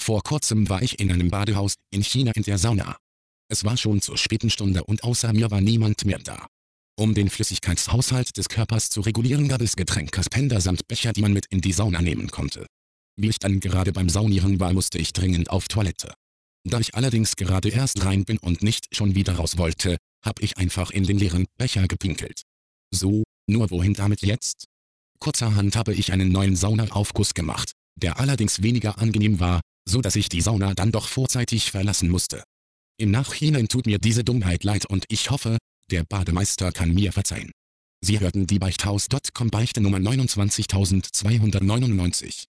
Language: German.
Vor kurzem war ich in einem Badehaus in China in der Sauna. Es war schon zur späten Stunde und außer mir war niemand mehr da. Um den Flüssigkeitshaushalt des Körpers zu regulieren, gab es Getränkeспender samt Becher, die man mit in die Sauna nehmen konnte. Wie ich dann gerade beim Saunieren war, musste ich dringend auf Toilette. Da ich allerdings gerade erst rein bin und nicht schon wieder raus wollte, hab ich einfach in den leeren Becher gepinkelt. So, nur wohin damit jetzt? Kurzerhand habe ich einen neuen Saunaaufguss gemacht, der allerdings weniger angenehm war, so dass ich die Sauna dann doch vorzeitig verlassen musste. Im Nachhinein tut mir diese Dummheit leid und ich hoffe, der Bademeister kann mir verzeihen. Sie hörten die Beichthaus.com Beichte Nummer 29299.